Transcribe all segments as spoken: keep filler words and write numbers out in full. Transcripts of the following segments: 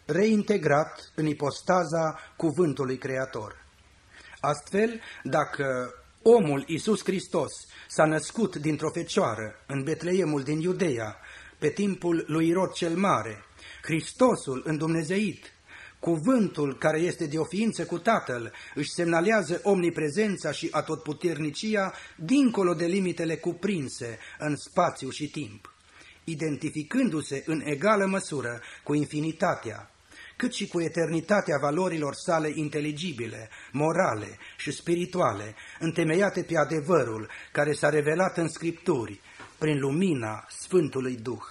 reintegrat în ipostaza cuvântului Creator. Astfel, dacă omul Iisus Hristos s-a născut dintr-o fecioară în Betleemul din Iudeea, pe timpul lui Irod cel Mare, Hristosul îndumnezeit, cuvântul care este de o ființă cu Tatăl, își semnalează omniprezența și atotputernicia dincolo de limitele cuprinse în spațiu și timp, identificându-se în egală măsură cu infinitatea, cât și cu eternitatea valorilor sale inteligibile, morale și spirituale, întemeiate pe adevărul care s-a revelat în Scripturi, prin lumina Sfântului Duh.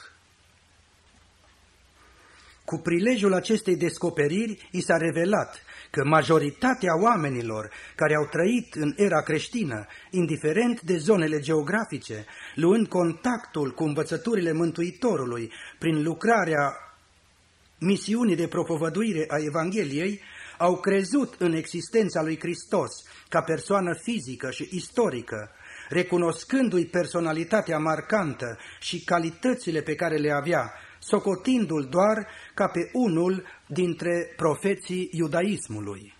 Cu prilejul acestei descoperiri, i s-a revelat că majoritatea oamenilor care au trăit în era creștină, indiferent de zonele geografice, luând contactul cu învățăturile Mântuitorului prin lucrarea misiunii de propovăduire a Evangheliei, au crezut în existența lui Hristos ca persoană fizică și istorică, recunoscându-i personalitatea marcantă și calitățile pe care le avea, socotindu-l doar ca pe unul dintre profeții iudaismului.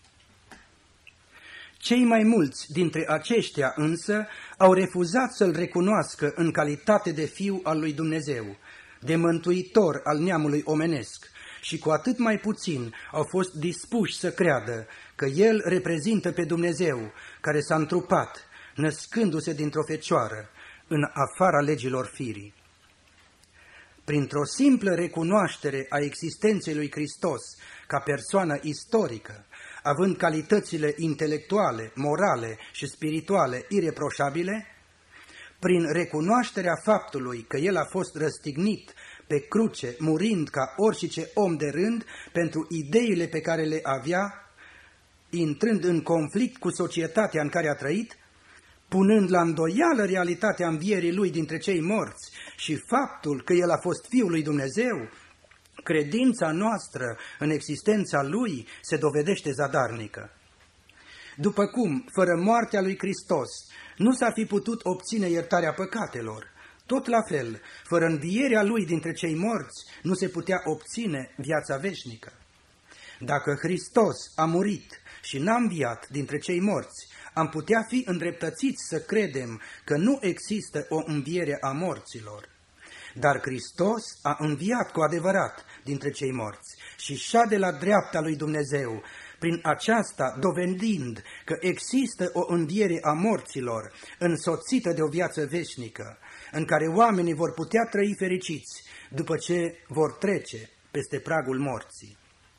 Cei mai mulți dintre aceștia însă au refuzat să-l recunoască în calitate de fiu al lui Dumnezeu, de mântuitor al neamului omenesc, și cu atât mai puțin au fost dispuși să creadă că el reprezintă pe Dumnezeu, care s-a întrupat, născându-se dintr-o fecioară, în afara legilor firii. Printr-o simplă recunoaștere a existenței lui Hristos ca persoană istorică, având calitățile intelectuale, morale și spirituale ireproșabile, prin recunoașterea faptului că el a fost răstignit pe cruce, murind ca orice om de rând pentru ideile pe care le avea, intrând în conflict cu societatea în care a trăit, punând la îndoială realitatea învierii lui dintre cei morți și faptul că el a fost Fiul lui Dumnezeu, credința noastră în existența lui se dovedește zadarnică. După cum, fără moartea lui Hristos, nu s-a fi putut obține iertarea păcatelor, tot la fel, fără învierea lui dintre cei morți, nu se putea obține viața veșnică. Dacă Hristos a murit și n-a înviat dintre cei morți, am putea fi îndreptățiți să credem că nu există o înviere a morților. Dar Hristos a înviat cu adevărat dintre cei morți și șade la dreapta lui Dumnezeu, prin aceasta dovedind că există o înviere a morților, însoțită de o viață veșnică, în care oamenii vor putea trăi fericiți după ce vor trece peste pragul morții.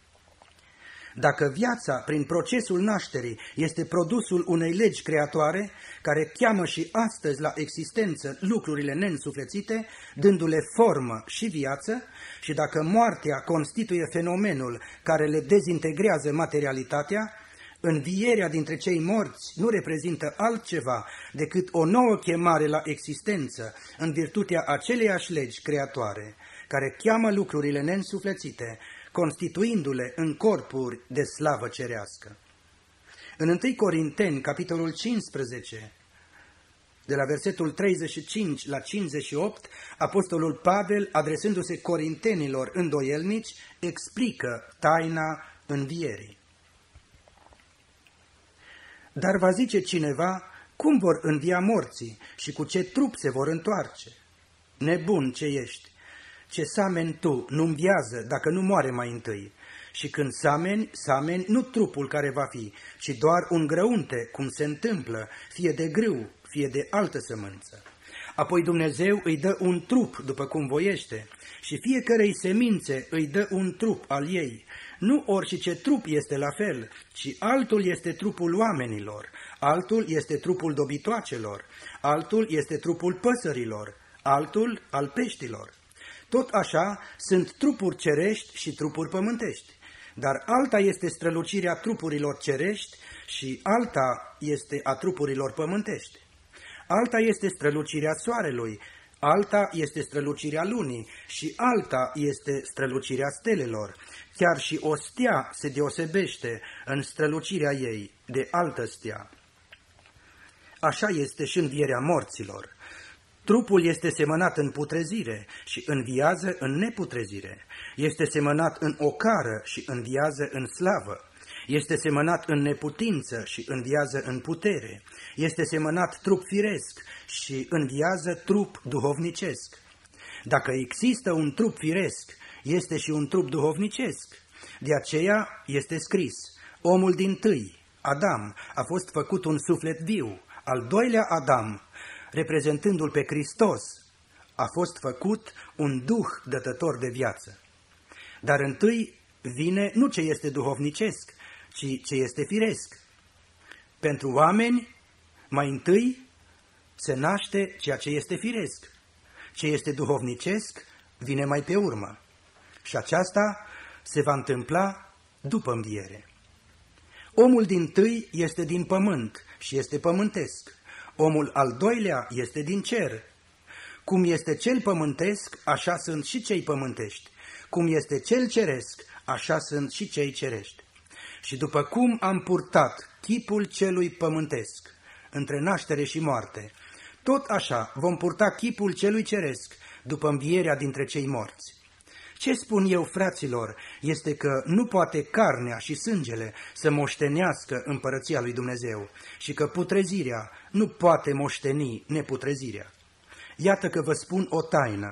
Dacă viața, prin procesul nașterii, este produsul unei legi creatoare, care cheamă și astăzi la existență lucrurile neînsuflețite, dându-le formă și viață, și dacă moartea constituie fenomenul care le dezintegrează materialitatea, învierea dintre cei morți nu reprezintă altceva decât o nouă chemare la existență în virtutea aceleiași legi creatoare, care cheamă lucrurile neînsuflețite, constituindu-le în corpuri de slavă cerească. În întâi Corinteni, capitolul cincisprezece, de la versetul treizeci și cinci la cincizeci și opt, apostolul Pavel, adresându-se corintenilor îndoielnici, explică taina învierii. Dar va zice cineva, cum vor învia morții și cu ce trup se vor întoarce? Nebun ce ești! Ce sameni tu nu înviază dacă nu moare mai întâi. Și când sameni, sameni nu trupul care va fi, ci doar un grăunte, cum se întâmplă, fie de grâu, fie de altă sămânță. Apoi Dumnezeu îi dă un trup după cum voiește și fiecărei semințe îi dă un trup al ei. Nu orice trup este la fel, ci altul este trupul oamenilor, altul este trupul dobitoacelor, altul este trupul păsărilor, altul al peștilor. Tot așa sunt trupuri cerești și trupuri pământești, dar alta este strălucirea trupurilor cerești și alta este a trupurilor pământești. Alta este strălucirea soarelui, alta este strălucirea lunii și alta este strălucirea stelelor. Chiar și o stea se deosebește în strălucirea ei de altă stea. Așa este și învierea morților. Trupul este semănat în putrezire și înviază în neputrezire. Este semănat în ocară și înviază în slavă. Este semănat în neputință și înviază în putere. Este semănat trup firesc și înviază trup duhovnicesc. Dacă există un trup firesc, este și un trup duhovnicesc. De aceea este scris: omul dintâi, Adam, a fost făcut un suflet viu. Al doilea Adam, reprezentându-l pe Hristos, a fost făcut un duh dătător de viață. Dar întâi vine nu ce este duhovnicesc, ci ce este firesc. Pentru oameni, mai întâi se naște ceea ce este firesc. Ce este duhovnicesc vine mai pe urmă. Și aceasta se va întâmpla după înviere. Omul dintâi este din pământ și este pământesc. Omul al doilea este din cer. Cum este cel pământesc, așa sunt și cei pământești. Cum este cel ceresc, așa sunt și cei cerești. Și după cum am purtat chipul celui pământesc între naștere și moarte, tot așa vom purta chipul celui ceresc după învierea dintre cei morți. Ce spun eu, fraților, este că nu poate carnea și sângele să moștenească împărăția lui Dumnezeu și că putrezirea nu poate moșteni neputrezirea. Iată că vă spun o taină.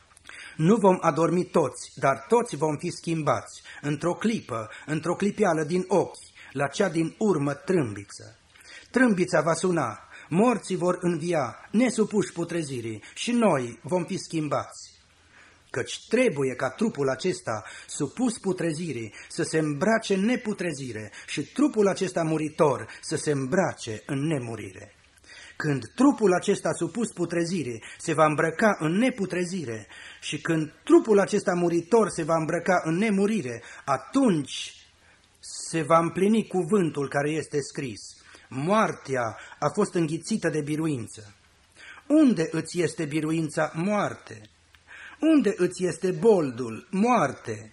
Nu vom adormi toți, dar toți vom fi schimbați într-o clipă, într-o clipeală din ochi, la cea din urmă trâmbiță. Trâmbița va suna, morții vor învia, nesupuși putrezirii, și noi vom fi schimbați. Căci trebuie ca trupul acesta, supus putrezirii, să se îmbrace în neputrezire și trupul acesta muritor să se îmbrace în nemurire. Când trupul acesta supus putrezirii se va îmbrăca în neputrezire și când trupul acesta muritor se va îmbrăca în nemurire, atunci se va împlini cuvântul care este scris: moartea a fost înghițită de biruință. Unde îți este biruința? Moarte. Unde îți este boldul? Moarte.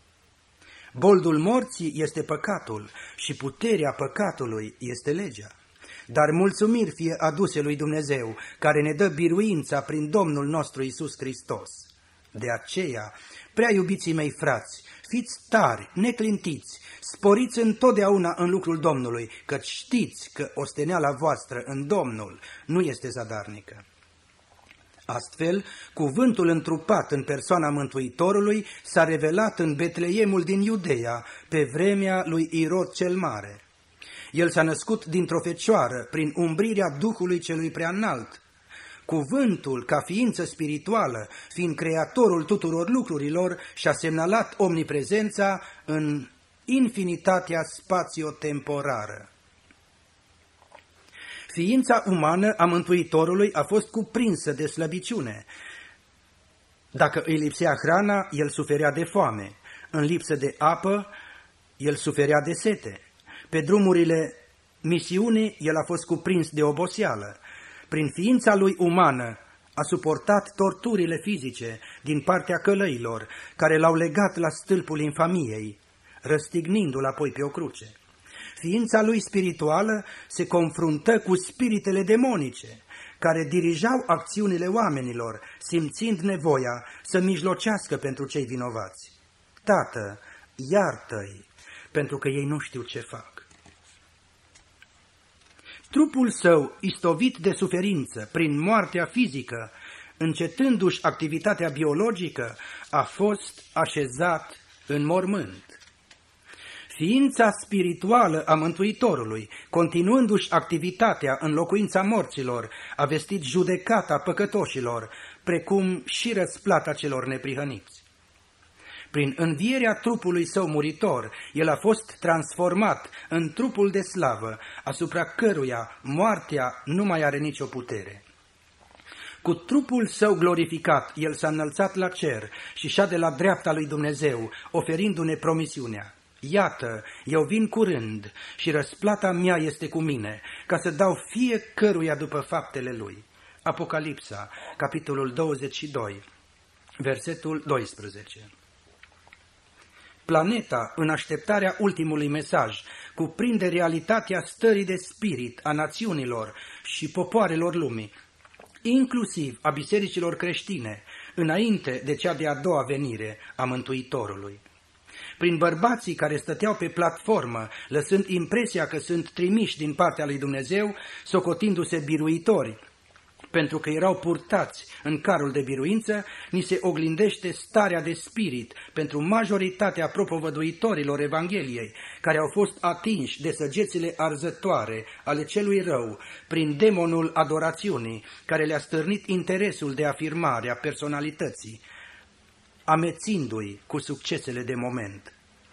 Boldul morții este păcatul și puterea păcatului este legea. Dar mulțumiri fie aduse lui Dumnezeu, care ne dă biruința prin Domnul nostru Iisus Hristos. De aceea, prea iubiții mei frați, fiți tari, neclintiți, sporiți întotdeauna în lucrul Domnului, căci știți că osteneala voastră în Domnul nu este zadarnică. Astfel, cuvântul întrupat în persoana Mântuitorului s-a revelat în Betleemul din Iudeea, pe vremea lui Irod cel Mare. El s-a născut dintr-o fecioară, prin umbrirea Duhului celui Preanalt. Cuvântul, ca ființă spirituală, fiind creatorul tuturor lucrurilor, și-a semnalat omniprezența în infinitatea spațio-temporară. Ființa umană a Mântuitorului a fost cuprinsă de slăbiciune. Dacă îi lipsea hrana, el suferea de foame. În lipsă de apă, el suferea de sete. Pe drumurile misiunii, el a fost cuprins de oboseală. Prin ființa lui umană a suportat torturile fizice din partea călăilor, care l-au legat la stâlpul infamiei, răstignindu-l apoi pe o cruce. Ființa lui spirituală se confruntă cu spiritele demonice, care dirijau acțiunile oamenilor, simțind nevoia să mijlocească pentru cei vinovați. Tată, iartă-i, pentru că ei nu știu ce fac. Trupul său, istovit de suferință prin moartea fizică, încetându-și activitatea biologică, a fost așezat în mormânt. Ființa spirituală a Mântuitorului, continuându-și activitatea în locuința morților, a vestit judecata păcătoșilor, precum și răsplata celor neprihăniți. Prin învierea trupului său muritor, el a fost transformat în trupul de slavă, asupra căruia moartea nu mai are nicio putere. Cu trupul său glorificat, el s-a înălțat la cer și șade la dreapta lui Dumnezeu, oferindu-ne promisiunea: iată, eu vin curând și răsplata mea este cu mine, ca să dau fiecăruia după faptele lui. Apocalipsa, capitolul douăzeci și doi, versetul doisprezece. Planeta, în așteptarea ultimului mesaj, cuprinde realitatea stării de spirit a națiunilor și popoarelor lumii. inclusiv a bisericilor creștine, înainte de cea de-a doua venire a Mântuitorului. Prin bărbații care stăteau pe platformă, lăsând impresia că sunt trimiși din partea lui Dumnezeu, socotindu-se biruitori, pentru că erau purtați în carul de biruință, ni se oglindește starea de spirit pentru majoritatea propovăduitorilor Evangheliei, care au fost atinși de săgețile arzătoare ale celui rău, prin demonul adorațiunii, care le-a stârnit interesul de afirmare a personalității, amețindu-i cu succesele de moment.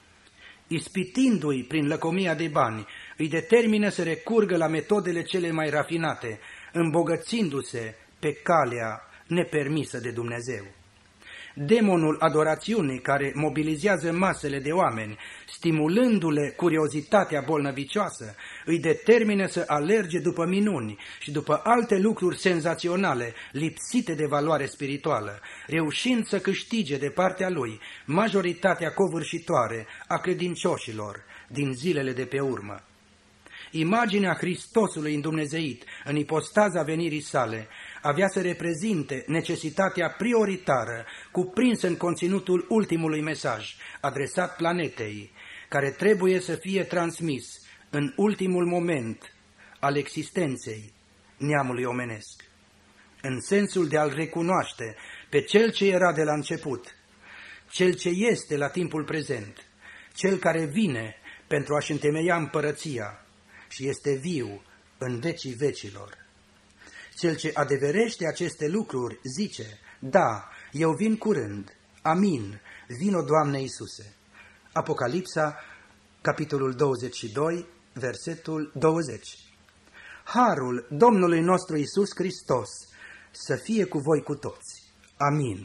Ispitindu-i prin lăcomia de bani, îi determină să recurgă la metodele cele mai rafinate, îmbogățindu-se pe calea nepermisă de Dumnezeu. Demonul adorațiunii care mobilizează masele de oameni, stimulându-le curiozitatea bolnăvicioasă, îi determină să alerge după minuni și după alte lucruri senzaționale, lipsite de valoare spirituală, reușind să câștige de partea lui majoritatea covârșitoare a credincioșilor din zilele de pe urmă. Imaginea Hristosului îndumnezeit în ipostaza venirii sale avea să reprezinte necesitatea prioritară cuprinsă în conținutul ultimului mesaj adresat planetei, care trebuie să fie transmis în ultimul moment al existenței neamului omenesc, în sensul de a-L recunoaște pe Cel ce era de la început, Cel ce este la timpul prezent, Cel care vine pentru a-și întemeia împărăția și este viu în vecii vecilor. Cel ce adeverește aceste lucruri zice, da, eu vin curând, amin, vino Doamne Iisuse. Apocalipsa, capitolul douăzeci și doi, versetul douăzeci. Harul Domnului nostru Iisus Hristos să fie cu voi cu toți. Amin.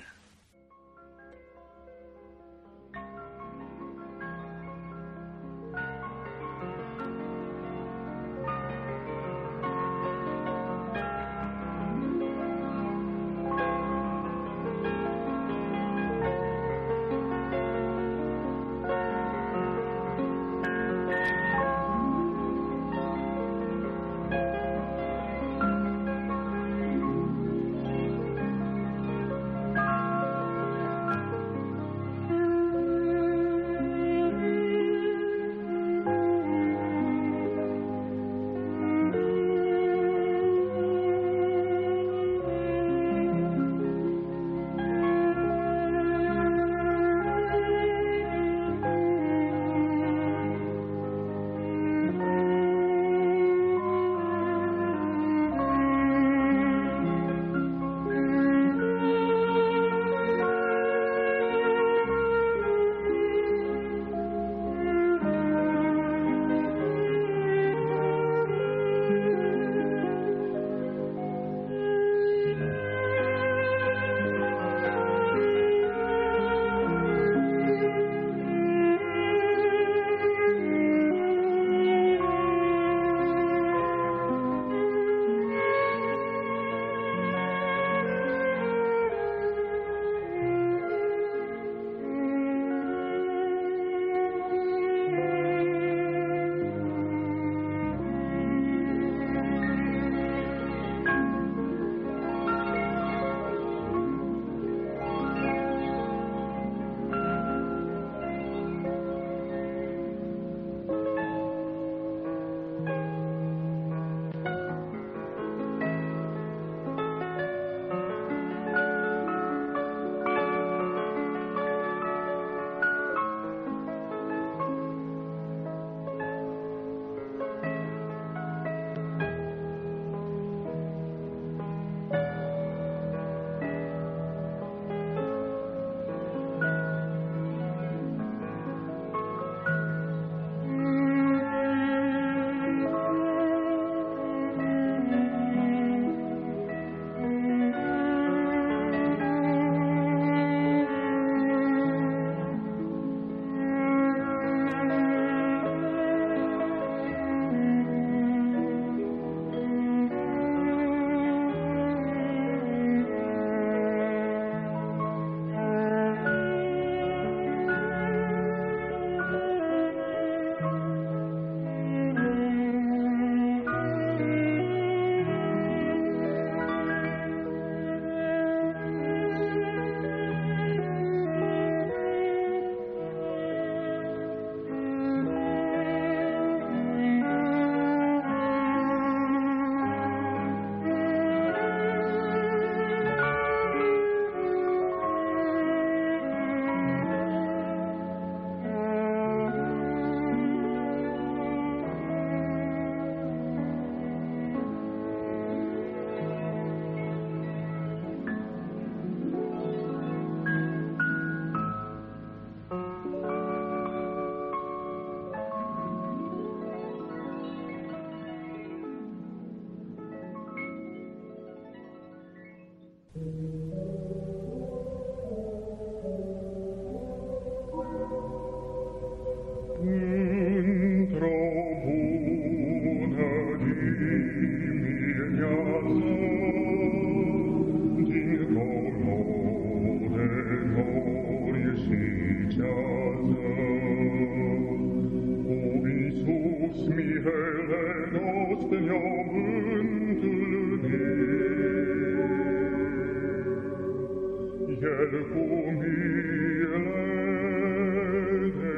El cu mile de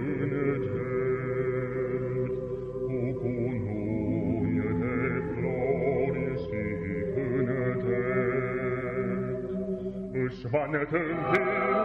îngeri, cu cununi de flori și cântări, își va întâmpina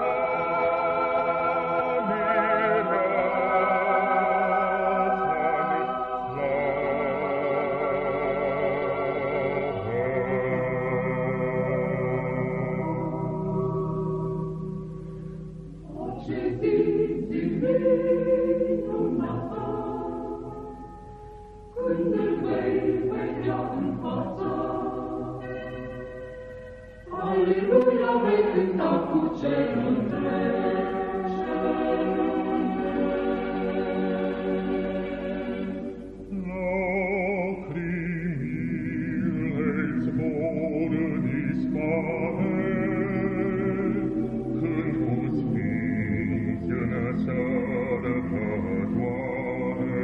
Când îl vei vedea în față, Aleluia, vei cânta cu cerul întreg, cerul întreg. Lacrimile-ți vor dispare, când cu sfinți în sărbătoare,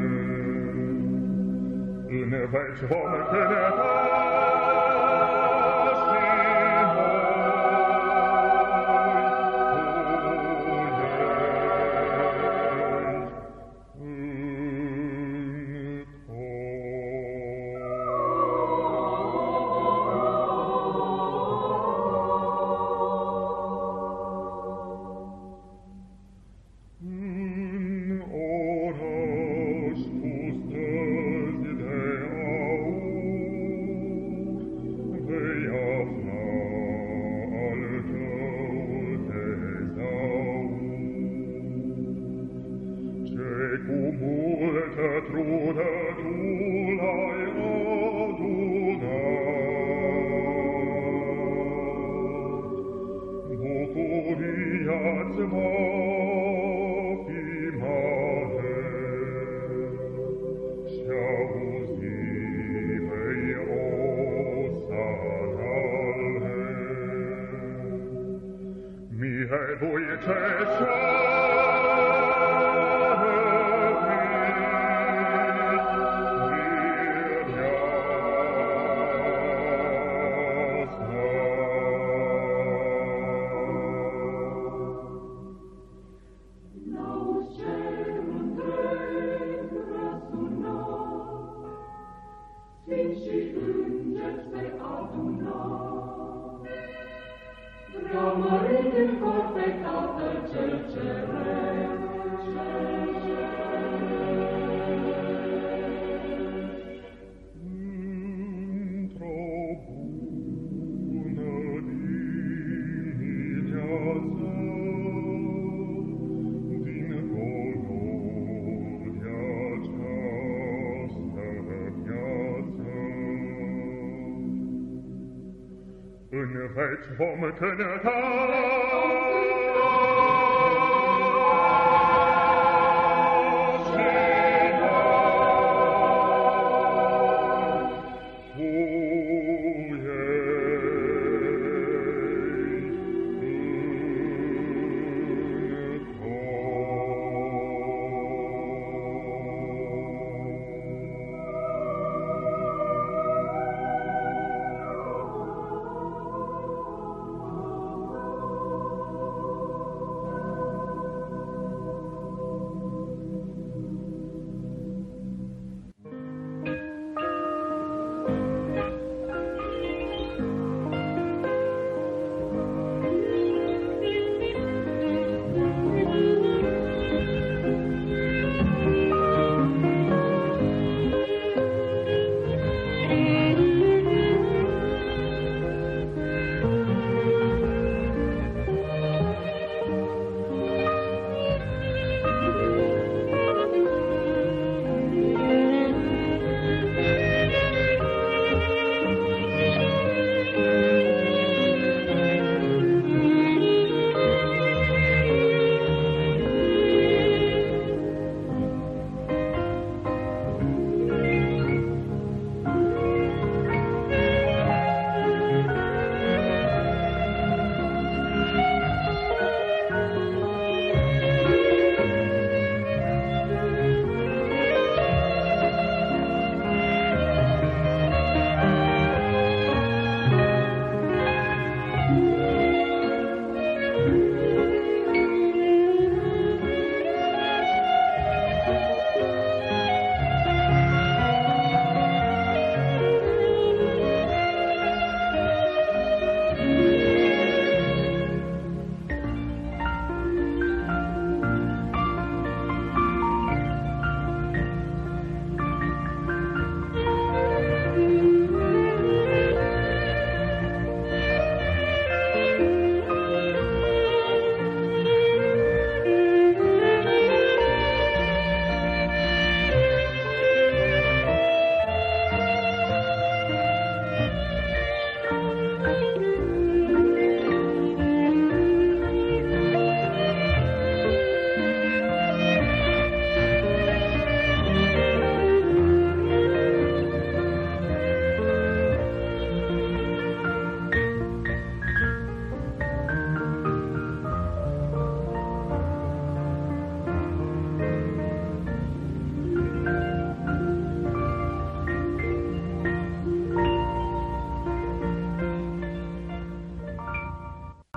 în veci vom cânta și cu multă trudă tu l-ai adunat. Bucuria-ți va fi mare și auzi vei osanale. Mielui ce și îngeri se adună, preamărind în cor pe Tatăl cel ceresc, cel ceresc. Într-o bună dimineață, din colori această viață, în veci vom cânta